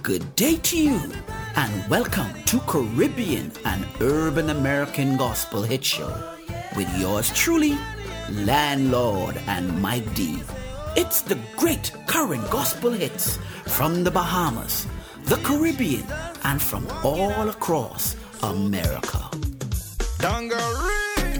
Good day to you, and welcome to Caribbean and Urban American Gospel Hit Show with yours truly, Landlord and Mike D. It's the great current gospel hits from the Bahamas, the Caribbean, and from all across America. Dungaree.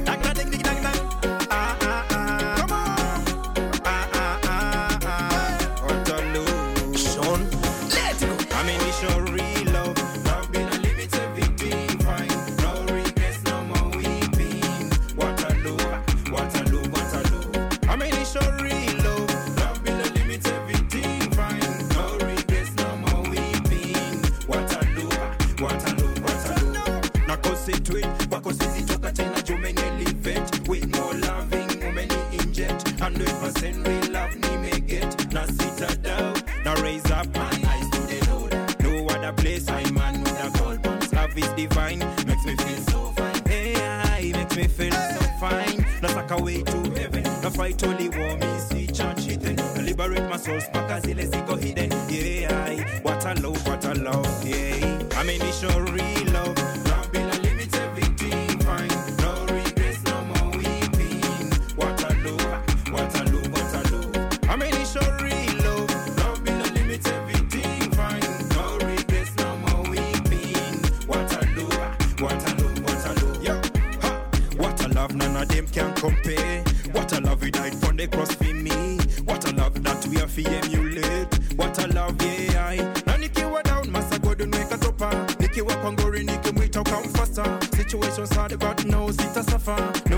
Fight only war me, sweet and cheating. Liberate my soul, spark as let's go hidden. Yeah, what a love, yeah. I mean, it's your real love. Love be the limit, everything fine. No regrets, no more weeping. What a love. I mean, it's your real love. Love be the limit, everything fine. No regrets, no more weeping. What a love. Yo, ha. What a love, none of them can compare. What a love we died for the cross for me. What a love that we are for emulate. What a love, yeah. Now Nicky wa down, massa go to make a topper. Nicky wa kongori, Nicky we talk come faster. Situations hard, but no sit a suffer.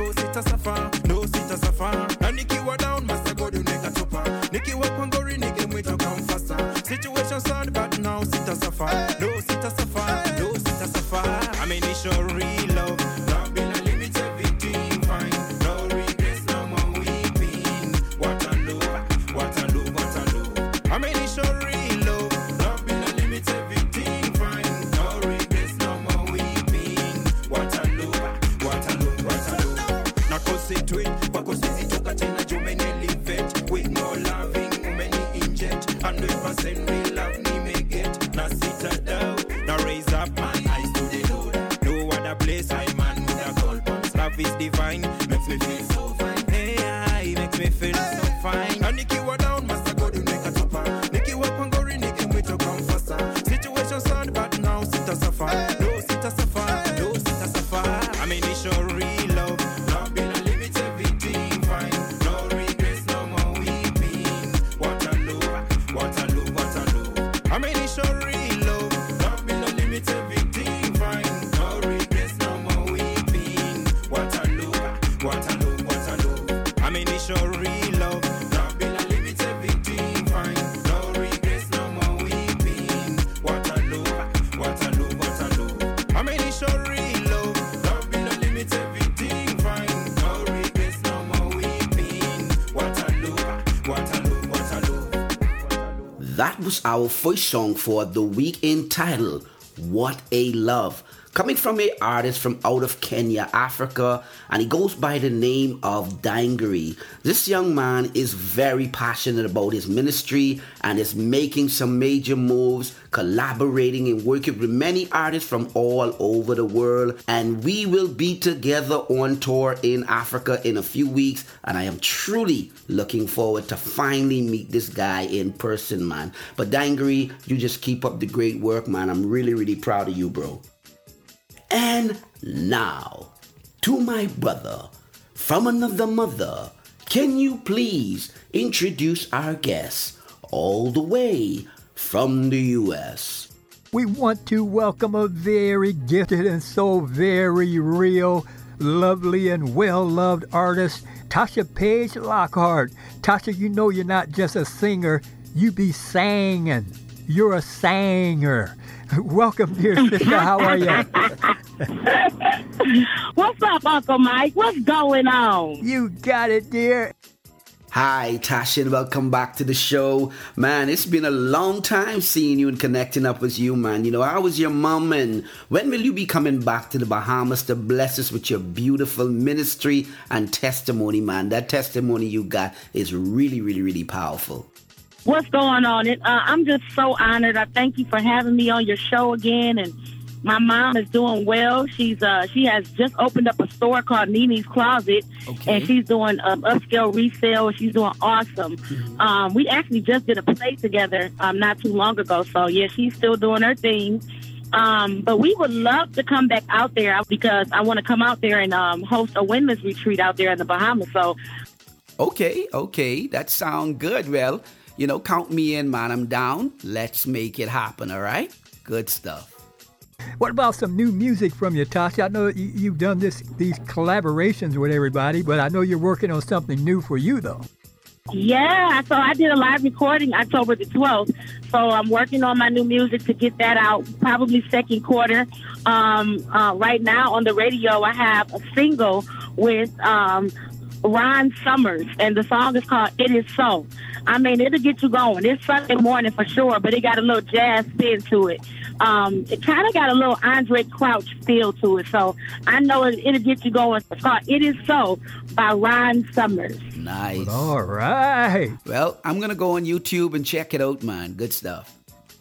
Now Nicky wa down, massa go to make a topper. Nicky wa kongori, Nicky we talk come faster. Situations hard, but now sit a suffer. No sit a suffer. I mean, it's your real love. Love be the limit, everything fine. I mean, it's your real love. Love be the limit, everything fine. No regrets, no more weeping. What a love. Now go say to it, but go say to Katina, you may live it. With no loving, many inject. 100% real love, me make it. Now sit down, now raise up my eyes to the Lord. No other place I man with a gold bones. Love is divine, makes me feel so fine. Hey, makes me feel so fine. And Nicky wa down, must go to make a topper. Nicky wa kongori, Nicky we to come faster. Situations hard, but now sit a suffer. No sit a suffer. I mean, it's your real love. Love be the limit, everything fine. No regrets, no more weeping. What a love. I mean, it's your real love. Love be the limit, everything fine. No regrets, no more weeping. What a love. I mean, it's your real love. Love be the limit, everything fine. No regrets, no more weeping. What a love. I mean, it's your real love. Love be the limit, everything fine. No regrets, no more weeping. What a love. That was our first song for the week entitled What a Love, coming from an artist from out of Kenya, Africa, and he goes by the name of Dangari. This young man is very passionate about his ministry and is making some major moves, collaborating and working with many artists from all over the world. And we will be together on tour in Africa in a few weeks, and I am truly looking forward to finally meet this guy in person, man. But Dangari, you just keep up the great work, man. I'm really, really proud of you, bro. And now, to my brother from another mother, can you please introduce our guest all the way from the U.S.? We want to welcome a very gifted and so very real, lovely and well-loved artist, Tasha Page Lockhart. Tasha, you know you're not just a singer, you be singing. You're a singer. Welcome, dear sister. How are you? What's up, Uncle Mike? What's going on? You got it, dear. Hi, Tasha, and welcome back to the show. Man, it's been a long time seeing you and connecting up with you, man. You know, how was your mom, and when will you be coming back to the Bahamas to bless us with your beautiful ministry and testimony, man? That testimony you got is really, really, really powerful. What's going on? I'm just so honored. I thank you for having me on your show again. And my mom is doing well. She has just opened up a store called Nini's Closet, and she's doing upscale resale. She's doing awesome. We actually just did a play together not too long ago. So yeah, she's still doing her thing. But we would love to come back out there because I want to come out there and host a women's retreat out there in the Bahamas. So Okay, that sounds good. Well, count me in, man. I'm down. Let's make it happen, all right? Good stuff. What about some new music from you, Tasha? I know you've done these collaborations with everybody, but I know you're working on something new for you, though. Yeah, so I did a live recording October the 12th. So I'm working on my new music to get that out probably second quarter. Right now on the radio, I have a single with Ron Summers, and the song is called It Is So. I mean, it'll get you going. It's Sunday morning for sure, but it got a little jazz spin to it. It kind of got a little Andre Crouch feel to it, so I know it'll get you going. It's called It Is So by Ron Summers. Nice. All right. Well, I'm going to go on YouTube and check it out, man. Good stuff.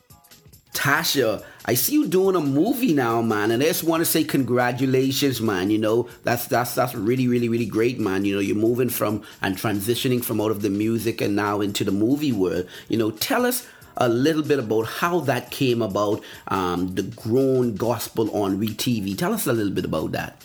Tasha, I see you doing a movie now, man, and I just want to say congratulations, man. That's really, really, really great, man. You're moving from and transitioning from out of the music and now into the movie world. Tell us a little bit about how that came about, the Grown Gospel on WeTV. Tell us a little bit about that.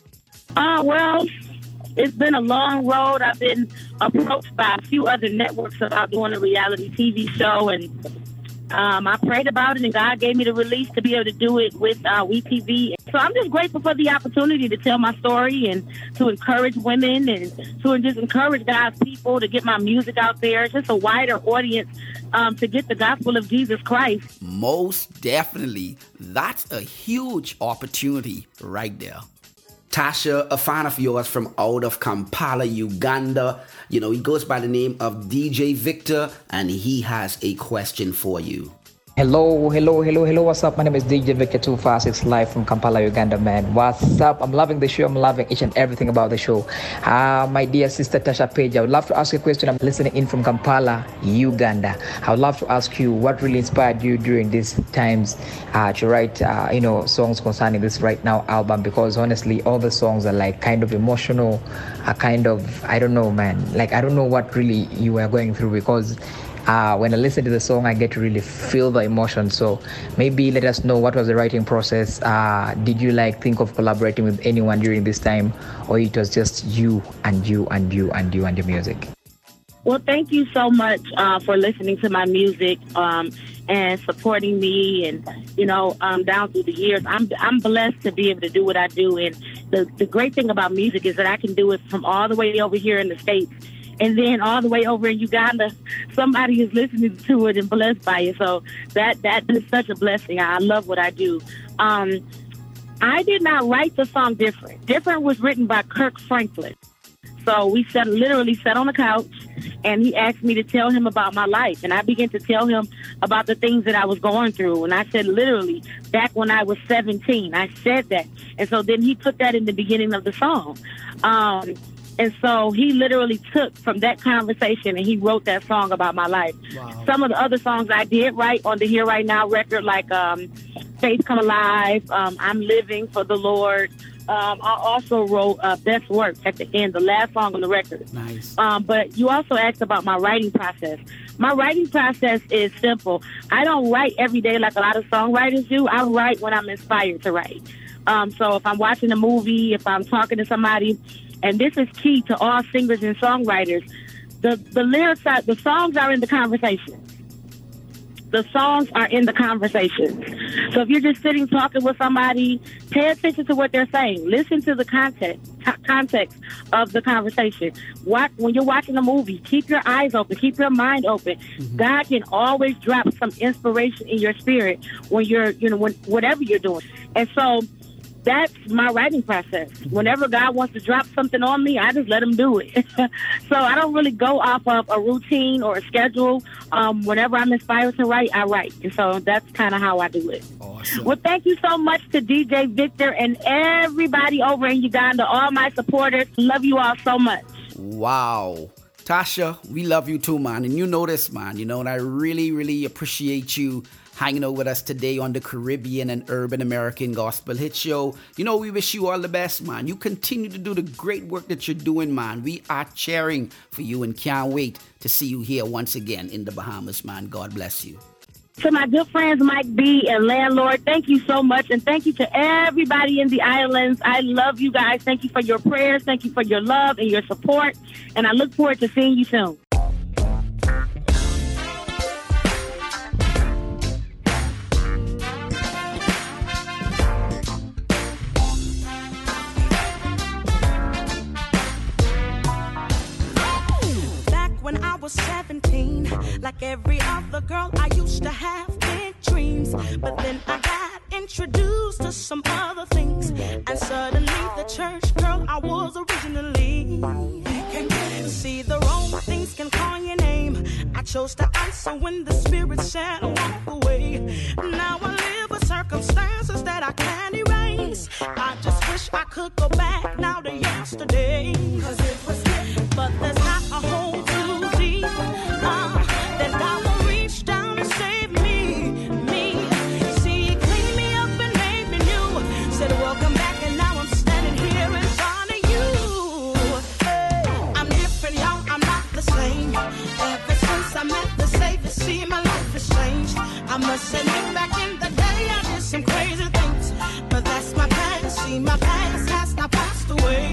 Well, it's been a long road. I've been approached by a few other networks about doing a reality TV show, and I prayed about it, and God gave me the release to be able to do it with WeTV. So I'm just grateful for the opportunity to tell my story and to encourage women and to just encourage God's people to get my music out there. It's just a wider audience to get the gospel of Jesus Christ. Most definitely. That's a huge opportunity right there. Tasha, a fan of yours from out of Kampala, Uganda. He goes by the name of DJ Victor, and he has a question for you. Hello. What's up? My name is DJ Victor 256 live from Kampala, Uganda, man. What's up? I'm loving the show. I'm loving each and everything about the show. My dear sister Tasha Page, I would love to ask you a question. I'm listening in from Kampala, Uganda. I would love to ask you what really inspired you during these times to write, songs concerning this Right Now album, because honestly, all the songs are like kind of emotional, I don't know, man. Like, I don't know what really you were going through, because when I listen to the song, I get to really feel the emotion. So maybe let us know, what was the writing process? Did you think of collaborating with anyone during this time, or it was just you and your music? Well, thank you so much for listening to my music and supporting me. And, down through the years, I'm blessed to be able to do what I do. And the great thing about music is that I can do it from all the way over here in the States. And then all the way over in Uganda, somebody is listening to it and blessed by it. So that is such a blessing. I love what I do. I did not write the song Different. Different was written by Kirk Franklin. So we literally sat on the couch, and he asked me to tell him about my life. And I began to tell him about the things that I was going through. And I said, literally, back when I was 17, I said that. And so then he put that in the beginning of the song. And so he literally took from that conversation and he wrote that song about my life. Wow. Some of the other songs I did write on the Here Right Now record, like Faith Come Alive, I'm Living for the Lord. I also wrote Best Work at the end, the last song on the record. Nice. But you also asked about my writing process. My writing process is simple. I don't write every day like a lot of songwriters do. I write when I'm inspired to write. So if I'm watching a movie, if I'm talking to somebody, and this is key to all singers and songwriters, the lyrics the songs are in the conversation. The songs are in the conversation. So if you're just sitting talking with somebody, pay attention to what they're saying. Listen to the context of the conversation. When you're watching a movie, keep your eyes open, keep your mind open. Mm-hmm. God can always drop some inspiration in your spirit when you're, whatever you're doing. And so that's my writing process. Whenever God wants to drop something on me, I just let him do it. So I don't really go off of a routine or a schedule. Whenever I'm inspired to write, I write. And so that's kind of how I do it. Awesome. Well, thank you so much to DJ Victor and everybody over in Uganda, all my supporters. Love you all so much. Wow. Tasha, we love you too, man. And you know this, man. You know, and I really, really appreciate you hanging out with us today on the Caribbean and Urban American Gospel Hit Show. You know, we wish you all the best, man. You continue to do the great work that you're doing, man. We are cheering for you and can't wait to see you here once again in the Bahamas, man. God bless you. To my good friends Mike B and Landlord, thank you so much. And thank you to everybody in the islands. I love you guys. Thank you for your prayers. Thank you for your love and your support. And I look forward to seeing you soon. When I was 17, like every other girl, I used to have big dreams. But then I got introduced to some other things, and suddenly the church girl I was originally see, the wrong things can call your name. I chose to answer when the Spirit said walk away. Now I live with circumstances that I can't erase. I just wish I could go back now to yesterday, 'cause it was different. But there's not a hole too deep that God will reach down and save me. You see, He cleaned me up and made me new. Said welcome back, and now I'm standing here in front of you. Hey, I'm different, y'all, I'm not the same. Ever since I met the Savior, see, my life has changed. I must admit, back in the day I did some crazy things, but that's my past. See, my past has not passed away.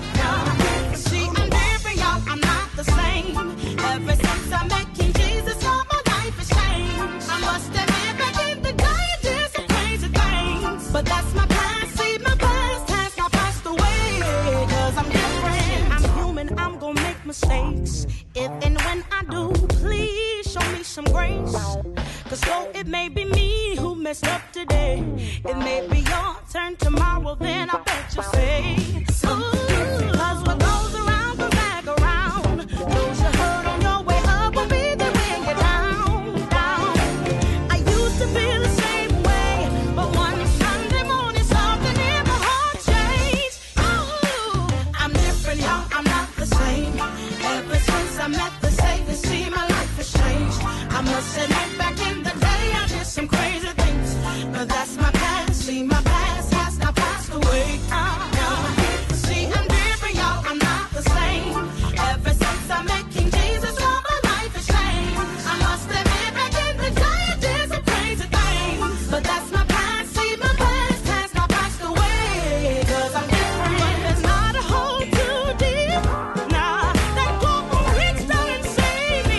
See, I'm different, y'all, I'm not the same. Ever since I met King Jesus, all my life has changed. I must admit, back in the day I did some crazy things, but that's my past. See, my past has not passed away, 'cause I'm different. I'm human, I'm gonna make mistakes. If and when I do, please show me some grace. 'Cause though it may be me who messed up today, it may be your turn tomorrow, then I bet you say, ooh, 'cause what goes around comes back around. Those you hurt on your way up will be there when you're down, down. I used to feel the same way, but one Sunday morning something in my heart changed. Ooh, I'm different, y'all, I'm not the same. Ever since I met the Savior, see, my life has changed. I must admit, back in the day I did some crazy things, but that's my past. See, my past has not passed away. See, I'm different, y'all, I'm not the same. Ever since I met King Jesus, all my life has changed. I must admit, back in the day I did some crazy things, but that's my past. See, my past has not passed away, 'cause I'm different. But there's not a hole too deep, nah, that God will reach down and save me.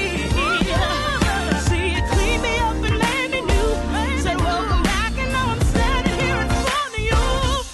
See, it cleaned me up and made me new. Said welcome back, and now I'm standing here in front of you.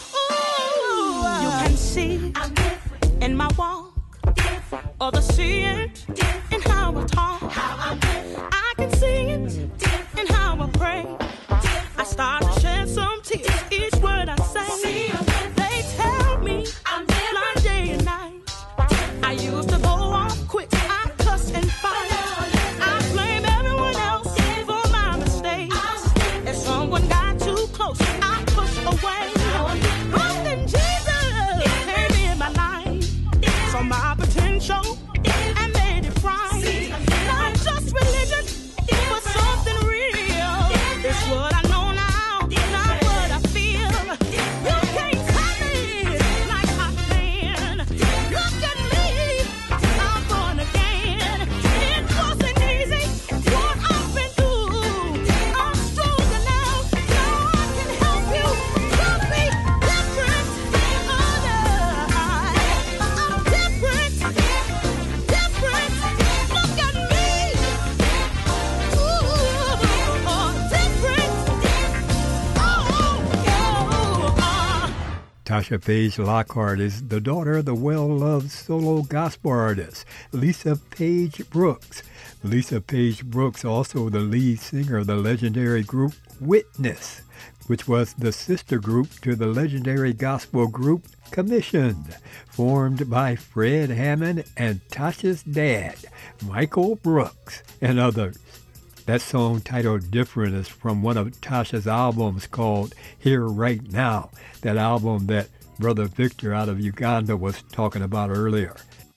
Ooh, you can see I'm different in my walk, different, or the see it in how I talk. I can see it in how I pray. I start to shed some tears each word I say. They tell me I'm blind day and night. I used to go off quick, I cuss and fight. I blame everyone else for my mistakes. If someone got too close, I push away. But then Jesus came in my life, saw my potential and made it right. Not just religion, but something real. It's what I know now, not what I feel. You can't tell me like I can. Look at me, I'm born again. It wasn't easy, what I've been through. I'm stronger now, God can help you to be different. I'm different, different. Look at me, ooh, different. Tasha Page Lockhart is the daughter of the well-loved solo gospel artist Lisa Page Brooks. Lisa Page Brooks, also the lead singer of the legendary group Witness, which was the sister group to the legendary gospel group Commissioned, formed by Fred Hammond and Tasha's dad, Michael Brooks, and others. That song titled Different is from one of Tasha's albums called Here Right Now, that album that Brother Victor out of Uganda was talking about earlier.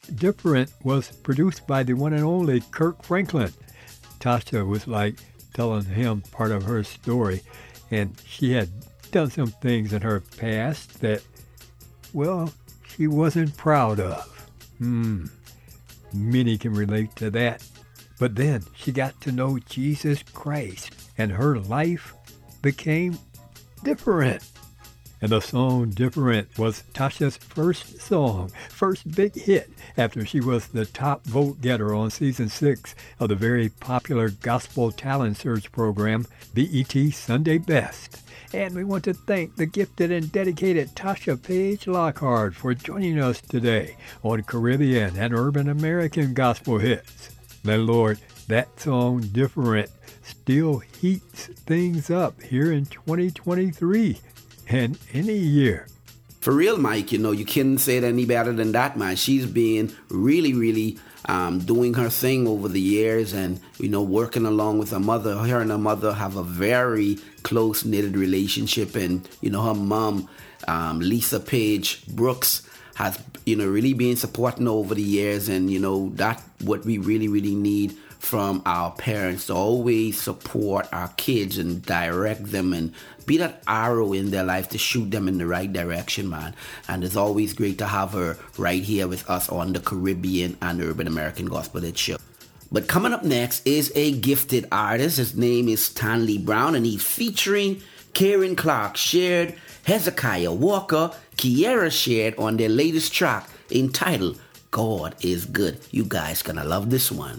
Different was produced by the one and only Kirk Franklin. Tasha was like telling him part of her story, and she had done some things in her past that, well, she wasn't proud of. Many can relate to that. But then she got to know Jesus Christ, and her life became different. And the song Different was Tasha's first song, first big hit after she was the top vote getter on season 6 of the very popular Gospel Talent Search program, BET Sunday Best. And we want to thank the gifted and dedicated Tasha Page Lockhart for joining us today on Caribbean and Urban American Gospel Hits. Now, Lord, that song Different still heats things up here in 2023 and any year. For real, Mike, you couldn't say it any better than that, man. She's been really doing her thing over the years and, working along with her mother. Her and her mother have a very close-knitted relationship. And, her mom, Lisa Page Brooks, has, really been supporting her over the years. And, that's what we really need from our parents, to always support our kids and direct them and be that arrow in their life to shoot them in the right direction, man. And it's always great to have her right here with us on the Caribbean and Urban American Gospel Hit Show. But coming up next is a gifted artist. His name is Stanley Brown, and he's featuring Karen Clark Shared, Hezekiah Walker, Kiera Shared on their latest track entitled God is Good. You guys gonna love this one.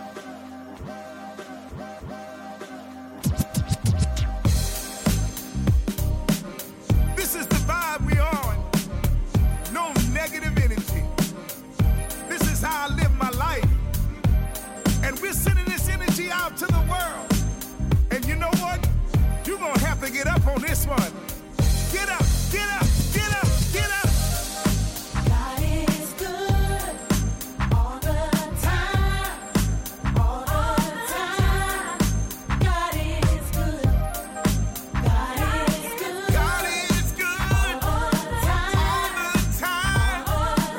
To the world. And you know what? You're gonna have to get up on this one. Get up, get up, get up, get up. God is good all the time, all the time. God is good. God is good. God is good all the time, all the time. all the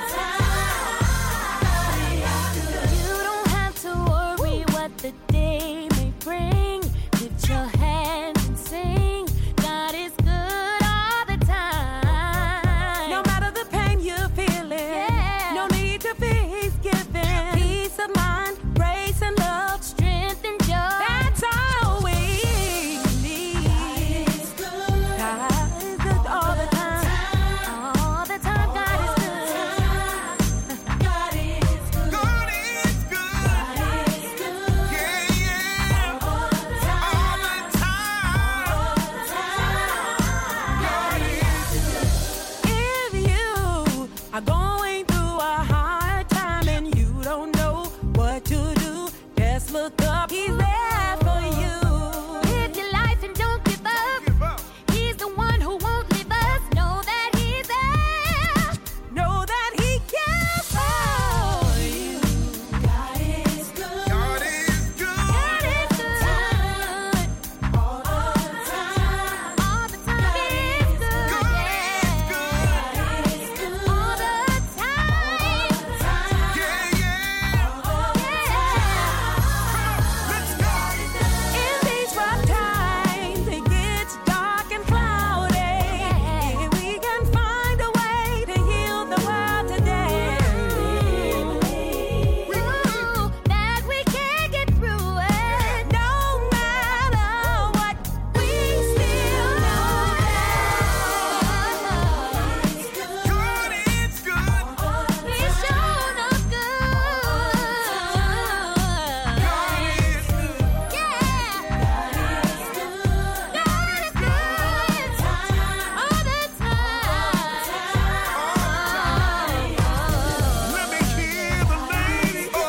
time. God is good. You don't have to worry what the day bring. Lift your hands and sing. God is good all the time. No matter the pain you're feeling, no need to fear, He's giving peace of mind, grace and love, Strength and joy. that's all we need. God is good. God is good all the time. All the time. God is good. God is good. God is good. God is good. Yeah, yeah. All the time. All the time. All the time. God is good. If you are going through a hard time and you don't know what to do, just look up. He's there for you. Live your life and don't give up. Give up. He's the one who won't leave us. Know that He's there. Know that He cares for you. God is good. God is good. God is good. All the time. All the time. God is good. God is good. God is good. All the time. Yeah, yeah. Let's go. In these rough times, it gets dark and cloudy. If we can find a way to heal the world today, That we can get through it. no matter what, we still know God is good. He's shown us good. God is good. Yeah. God is good. God is good. All the time. Let me hear the lady. Oh,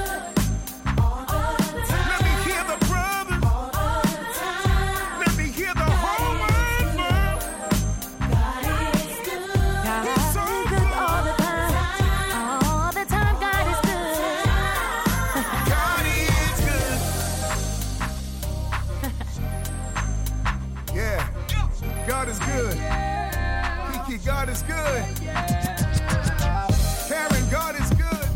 let me hear the brothers. Let me hear the whole wide world. God is good all the time. All the time. God is good. God is good. Yeah, God is good. Kiki, God is good. Karen, God is good.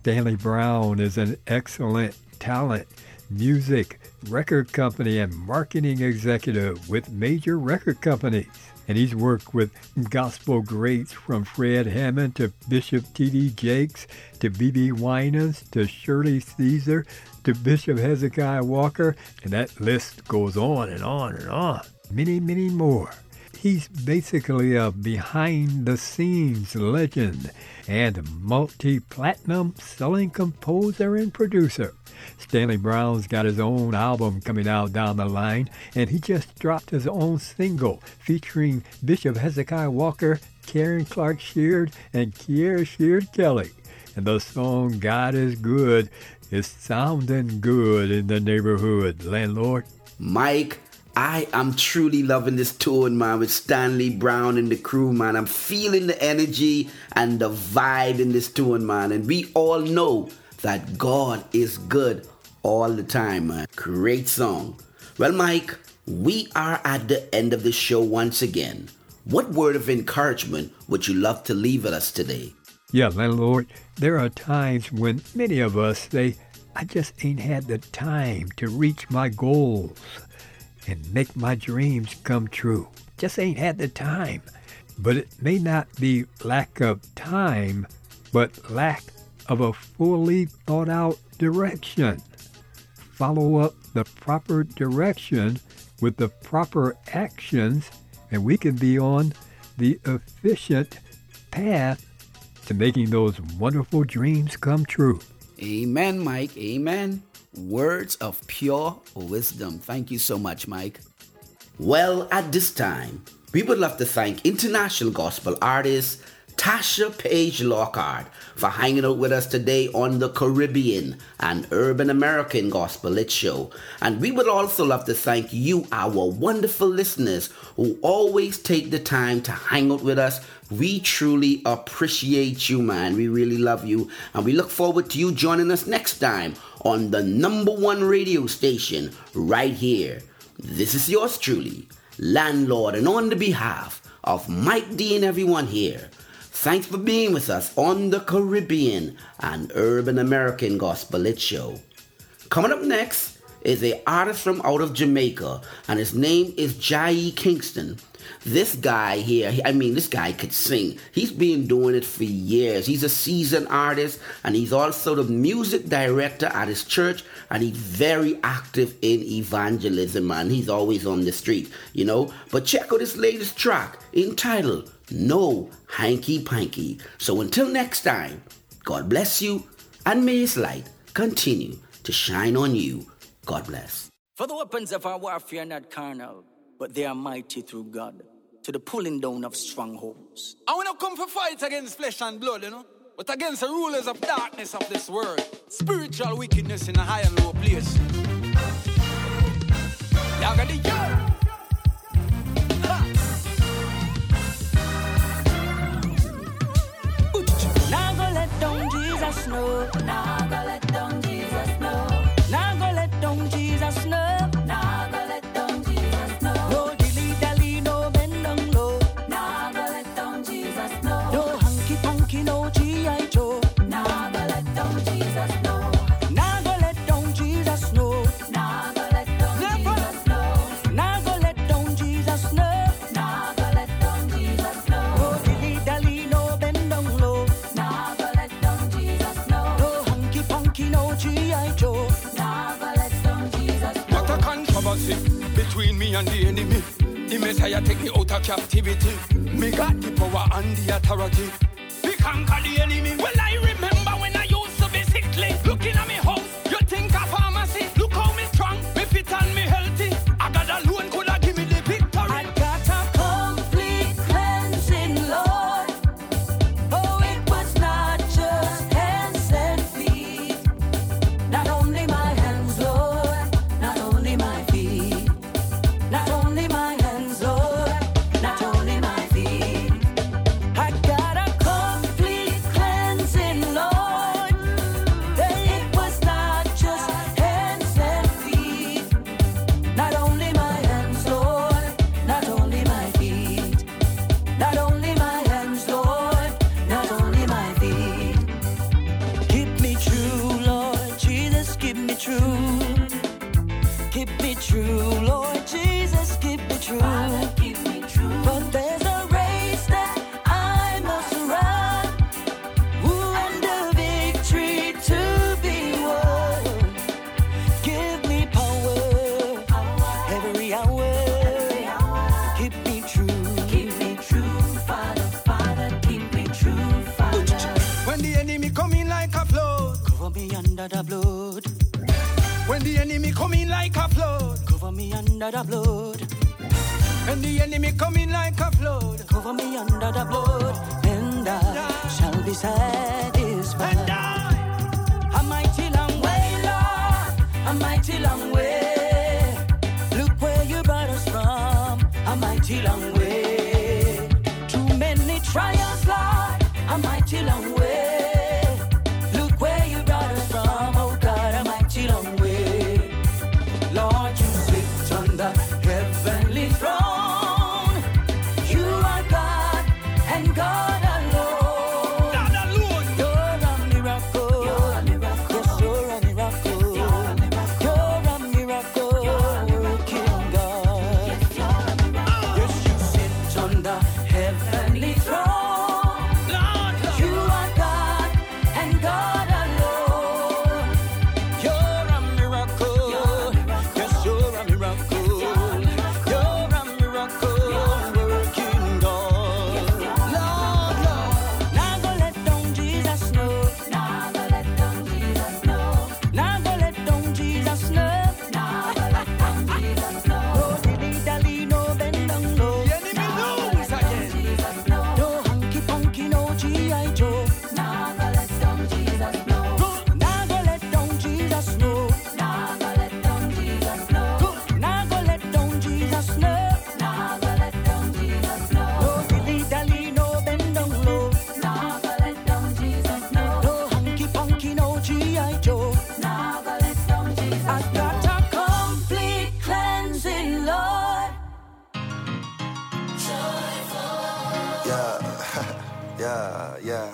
Stanley Brown is an excellent talent, music, record company, and marketing executive with major record companies. And he's worked with gospel greats from Fred Hammond to Bishop T.D. Jakes to B.B. Winans to Shirley Caesar to Bishop Hezekiah Walker, and that list goes on and on and on. Many, many more. He's basically a behind-the-scenes legend and a multi-platinum selling composer and producer. Stanley Brown's got his own album coming out down the line, and he just dropped his own single featuring Bishop Hezekiah Walker, Karen Clark Sheard, and Kiera Sheard Kelly. And the song God is Good is sounding good in the neighborhood, landlord. Mike, I am truly loving this tune, man, with Stanley Brown and the crew, man. I'm feeling the energy and the vibe in this tune, man. And we all know that God is good all the time, man. Great song. Well, Mike, we are at the end of the show once again. What word of encouragement would you love to leave with us today? Yeah, landlord, there are times when many of us say, I just ain't had the time to reach my goals and make my dreams come true. Just ain't had the time. But it may not be lack of time, but lack of a fully thought out direction. Follow up the proper direction with the proper actions, and we can be on the efficient path to making those wonderful dreams come true. Amen, Mike. Amen. Words of pure wisdom. Thank you so much, Mike. Well, at this time, we would love to thank international gospel artist Tasha Page Lockhart for hanging out with us today on the Caribbean and Urban American Gospel Lit Show. And we would also love to thank you, our wonderful listeners, who always take the time to hang out with us. We truly appreciate you, man. We really love you. And we look forward to you joining us next time on the #1 radio station right here. This is yours truly, Landlord, and on the behalf of Mike D and everyone here, thanks for being with us on the Caribbean and Urban American Gospel Lit Show. Coming up next is an artist from out of Jamaica, and his name is Jai Kingston. This guy here, this guy could sing. He's been doing it for years. He's a seasoned artist, and he's also the music director at his church, and he's very active in evangelism, man. He's always on the street, But check out his latest track entitled No Hanky Panky. So until next time, God bless you, and may his light continue to shine on you. God bless. For the weapons of our warfare are not carnal, but they are mighty through God, to the pulling down of strongholds. I want to come for fight against flesh and blood, but against the rulers of darkness of this world, spiritual wickedness in a high and low place. Y'all got the yard. Now go let down Jesus know. Now go let down Jesus know. Now go let down Jesus know. Now go let down Jesus know. No dilly dally, no bend down low. Now go let down Jesus know. No hanky panky, no G.I. Joe. Now go let down Jesus know. Now go let down Jesus know. Now go let down Jesus know. Now go let down Jesus know. Now go let down Jesus know. No dilly dally, no bend down low. Now go let down Jesus know. No hanky panky, no G.I. Joe. Now go let down Jesus know. What a controversy between me and the enemy. The Messiah take me out of captivity. Me got the power and the authority. We conquer the enemy. Well, I remember when I used to be sickly. Looking at me house, you think a pharmacy. Look how me strong, me fit and me healthy. I got alone could have give me the victory. I got a complete cleansing, Lord. Oh, it was not just hands and feet. Not only my hands, Lord. Not only my feet. Not only my hands, Lord. Not only my feet. I got a complete cleansing, Lord. under the blood. When the enemy come in like a flood, Cover me under the blood. when the enemy come in like a flood, Cover me under the blood. And I shall be satisfied. and I, A mighty long way, Lord. A mighty long way. Look where you brought us from. A mighty long way. Too many trials, Lord. A mighty long way. Look where you brought us from. Oh God, a mighty long way. Lord, you sit on the heavenly throne. You are God and God alone. not alone. You're a miracle. Yes, you're a miracle. You're a miracle working God. Yes, you sit on the heavenly throne. Lord, You are God and God alone. You're a miracle. Yes, you're a miracle. You're a miracle working God. Lord, now go let down Jesus know. Now go let down Jesus know. Now go let down Jesus know. Now go let down Jesus know. No dilly dally, no bend down low. the enemy knows again. No hunky punky, no G.I. Joe. Now go let down Jesus know. Now go let down Jesus know. Now go let down Jesus know. Now go let down Jesus know. Now go let down Jesus know. No dilly dally, no bend down low. Now go let down Jesus know. No hunky punky, no G.I. Joe. Now go let down Jesus know. I got a complete cleansing, Lord. Yeah.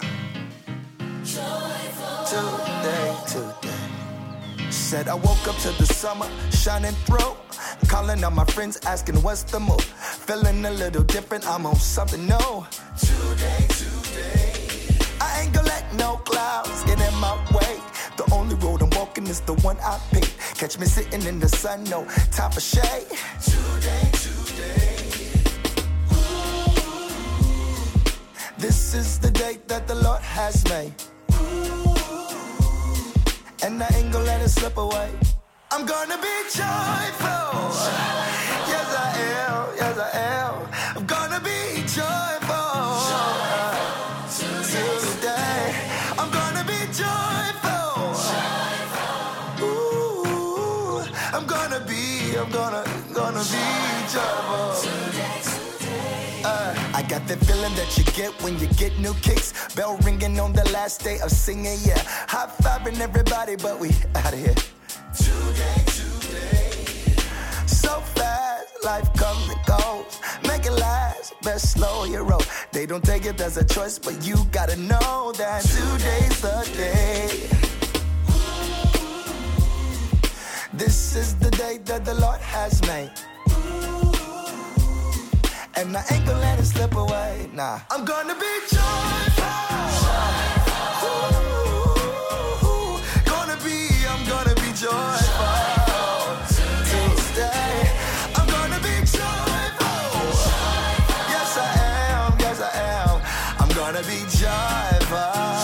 Today. Said I woke up to the summer shining through. Calling on my friends, asking what's the move. Feeling a little different, I'm on something new. Today. I ain't gonna let no clouds get in my way. The only road I'm walking is the one I picked. Catch me sitting in the sun, no time for shade. Today. This is the day that the Lord has made. And I ain't gonna let it slip away. I'm gonna be joyful. Yes, I am. I'm gonna be joyful. Today. I'm gonna be joyful. Ooh, I'm gonna be joyful. I got that feeling that you get when you get new kicks. Bell ringing on the last day of singing, yeah. High-fiving everybody, but we out of here. Today. So fast, life comes and goes. Make it last, best slow your roll. They don't take it as a choice, but you gotta know that today's the day. This is the day that the Lord has made. And I ain't gonna let it slip away, nah. I'm gonna be joyful. Ooh, I'm gonna be joyful. Tuesday, I'm gonna be joyful. Yes, I am. I'm gonna be joyful.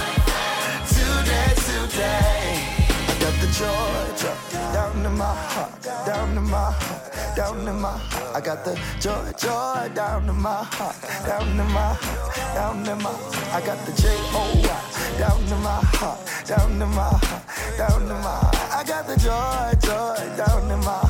Today. I got the joy down in my heart, down in my heart. Down in my heart, I got the joy down in my heart, down in my heart, down in my heart. I got the J-O-Y down in my heart, down in my heart, down in my heart. I got the joy down in my heart.